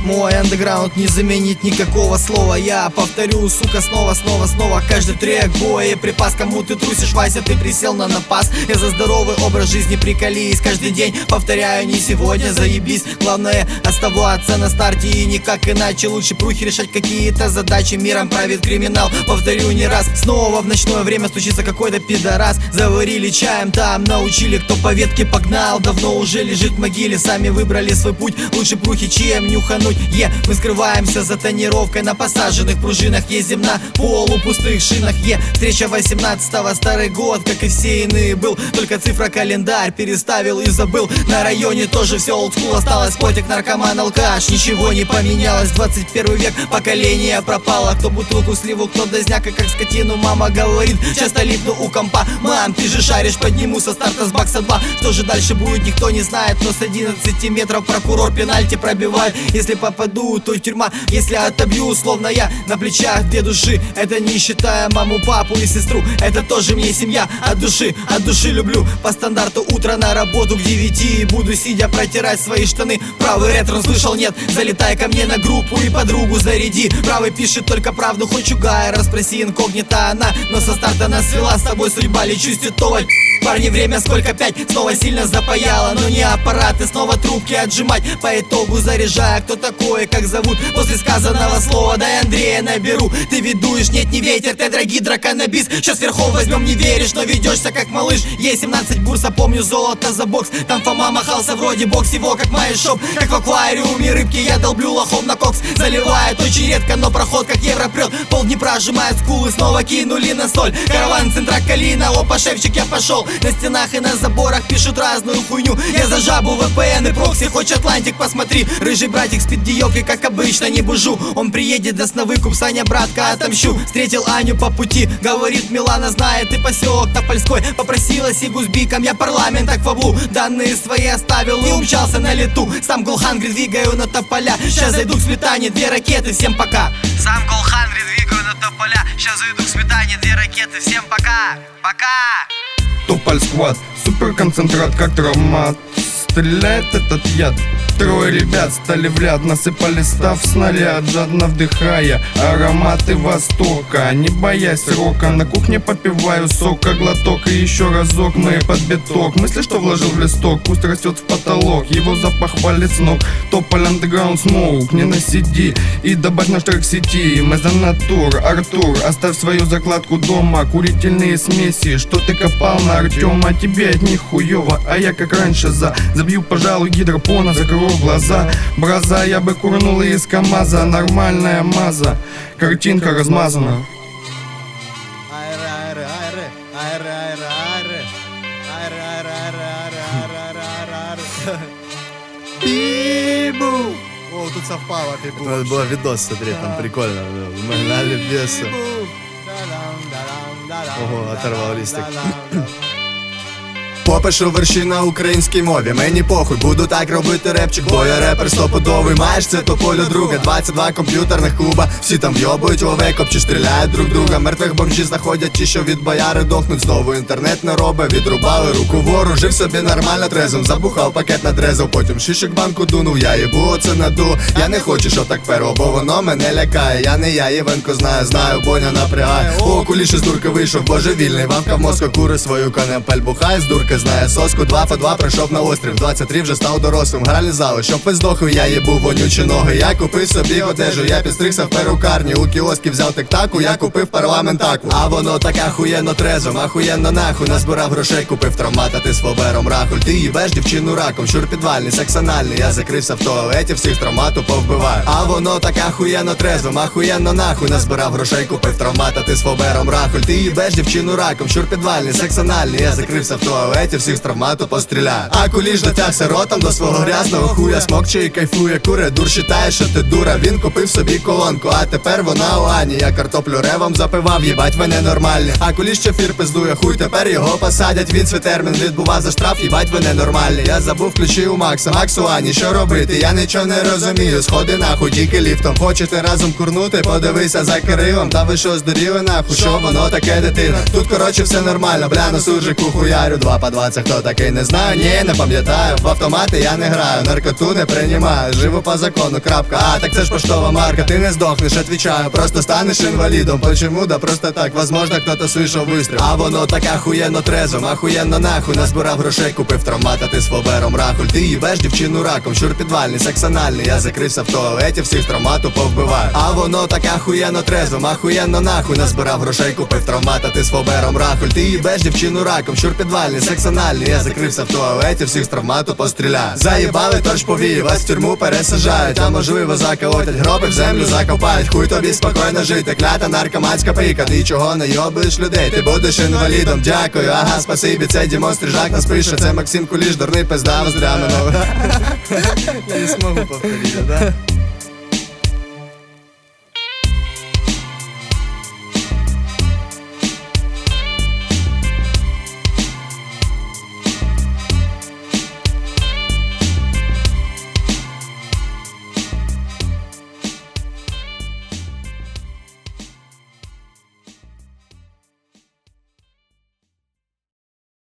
Мой андеграунд не заменит никакого слова. Я повторю, сука, снова каждый трек боеприпас. Кому ты трусишь, Вася, ты присел на напас. Я за здоровый образ жизни, приколись. Каждый день повторяю, не сегодня, заебись. Главное оставаться на старте и никак иначе. Лучше прухи решать какие-то задачи. Миром правит криминал, повторю не раз. Снова в ночное время стучится какой-то пидорас. Заварили чаем там, научили, кто по ветке погнал. Давно уже лежит в могиле, сами выбрали свой путь. Лучше прухи, чем нюхануть. Мы скрываемся за тонировкой на посаженных пружинах. Ездим на полупустых шинах. Встреча 18-го, старый год, как и все иные был. Только цифра календарь переставил и забыл. На районе тоже все олдскул осталось. Плотик, наркоман, алкаш, ничего не поменялось. 21 век, поколение пропало. Кто бутылку сливу, кто дозняка, как скотину. Мама говорит, часто липну у компа. Мам, ты же шаришь, подниму со старта с бакса 2. Что же дальше будет, никто не знает. Но с 11 метров прокурор пенальти пробивает. Если попаду, то тюрьма. Если отобью, словно я на плечах две души. Это не считая маму, папу и сестру. Это тоже мне семья от души люблю. По стандарту утро на работу к 9. Буду сидя протирать свои штаны. Правый ретро слышал, нет, залетай ко мне на группу и подругу заряди. Правый пишет только правду, хоть чугая, расспроси инкогнито она. Но со старта нас свела, с тобой судьба, лечусь титовать. Парни, время сколько? 5, снова сильно запаяло. Но не аппараты, снова трубки отжимать. По итогу заряжая, кто такой, как зовут. После сказанного слова, дай Андрея наберу. Ты ведуешь, нет, не ветер, тетрагидроканнабис. Сейчас верхом возьмем, не веришь, но ведешься как малыш. Есть 17 бурса, помню, золото за бокс. Там Фома махался вроде бокс, его как майшоп. Как в аквариуме рыбки, я долблю лохом на кокс. Заливает очень редко, но проход как евро прет. Пол Днепра сжимает скулы, снова кинули на соль. Караван центра Калина, опа, шефчик, я пошел. На стенах и на заборах пишут разную хуйню. Я за жабу, VPN и прокси, хочешь Атлантик, посмотри. Рыжий братик спит диёвкой, как обычно, не бужу. Он приедет, даст на выкуп, Саня, братка, отомщу. Встретил Аню по пути, говорит, Милана знает, ты поселок Топольской. Попросила сигу с биком, я парламент акваблу. Данные свои оставил и умчался на лету. Сам Голхангри двигаю на тополя. Сейчас зайду к сметане, 2 ракеты, всем пока. Сам Голхангри двигаю на тополя. Сейчас зайду к сметане, 2 ракеты, всем пока. Пока. Тополь сквад, суперконцентрат, как травмат. Стреляет этот яд. 3 ребят стали в ряд, насыпали став снаряд, жадно вдыхая ароматы Востока. Не боясь рока, на кухне попиваю сока, глоток и еще разок мы под биток. Мысли, что вложил в листок, пусть растет в потолок, его запах валит с ног. Тополь андеграунд смоук, не на CD и добавь наш трек сети. Мы за натур, Артур, оставь свою закладку дома. Курительные смеси, что ты копал на Артема, тебе от них хуёво, а я как раньше забью, пожалуй, гидропона, закрою глаза. Браза, я бы курнул из КамАЗа. Нормальная маза, картинка размазана. Бибу. О, тут совпало, бибу. Надо было видос смотреть, там прикольно. Мы гнали беса. Ого, оторвал листик. Попишу верші на українській мові. Мені похуй, буду так робити репчик, бо я репер стопудовий. Маєш це тополю друга, 22 комп'ютерних клуба. Всі там вйобують овекоп чи стріляють друг друга. Мертвих бомжі знаходять ті, що від бояри дохнуть. Знову інтернет не робить, відрубали руку вору. Жив собі нормально трезом, забухав пакет надрезав. Потім шишик банку дунув, я їбу оце наду. Я не хочу, що так перо, бо воно мене лякає. Я не я, Євенко знаю, Боня напрягає. О, куліше з дурки вийшов, божевільний. Вамка в мозку кури свою конепель бухає з дурки. Знає соску, 2 прийшов на острів, 23 вже став дорослим. Гральні зали, щоб ви здохли, я їбу вонючі ноги. Я купив собі одежу, я підстригся в перукарні. У кіоски взяв тик-таку, я купив парламентаку. А воно так ахуєнно трезом, ахуєнно нахуй. Назбирав грошей, купив травмата, ти з фобером рахуль. Ти їбеш дівчину раком, щур підвальний, секс анальний. Я закрився в туалеті, всіх травмату повбиваю. А воно так ахуєнно трезом, ахуєнно нахуй. Назбирав грошей, купив травмата, ти з фобером рахуль. Ти їбеш дівчину раком, щур підвальний, секс анальний. Я закрився в туалеті, всіх з травмату постріляю. А куліш дотягся ротом до свого грязного хуя. Смокче і кайфує, куре, дур считає, що ти дура. Він купив собі колонку, а тепер вона у Ані. Я картоплю ревом запивав, їбать ви ненормальні. А куліш чефір пиздує, хуй, тепер його посадять. Він свій термін відбува за штраф, їбать ви ненормальні. Я забув ключі у Макса, Макс у Ані, що робити? Я нічого не розумію, сходи нахуй, тільки ліфтом. Хочете разом курнути, подивися за Кирилом. Та ви що здуріли нахуй, що воно таке дитина? Тут коротше все нормально, бля, на суржику хуярю, 2 по 20, хто такий не знаю, ні, не пам'ятаю. В автомати я не граю, наркоту не приймаю. Живу по закону, крапка, а так це ж поштова марка. Ти не здохнеш, отвечаю, просто станеш інвалідом. Почему? Да просто так, возможно, кто-то слышав вистріл. А воно так ахуєнно трезвим, ахуєнно нахуй. Назбирав грошей, купив травмат, а ти з фобером рахуль. Ти їбеш дівчину раком, щур підвальний, секс анальний. Я закрився в туалеті, всіх травмату повбиваю. А воно так ахуєнно трезвим, ахуєнно нахуй. Назбирав грошей, купив травмат, а ти з фобером рахуль. Ти їбеш дівчину раком, щур підвальний, секс анальний. Я закрився в туалеті, всіх з травмату постріляю. Заїбали, торч повії, вас в тюрму пересажають. А можливо заколотять гроби, в землю закопають. Хуй тобі спокійно жити, клята наркоманська пийка. Ти чого не йобиш людей, ти будеш інвалідом. Дякую, ага, спасибі, це Дімон Стрижак нас пише. Це Максим Куліш, дурний пизда, ноздрями. Я не смогу повторить, да?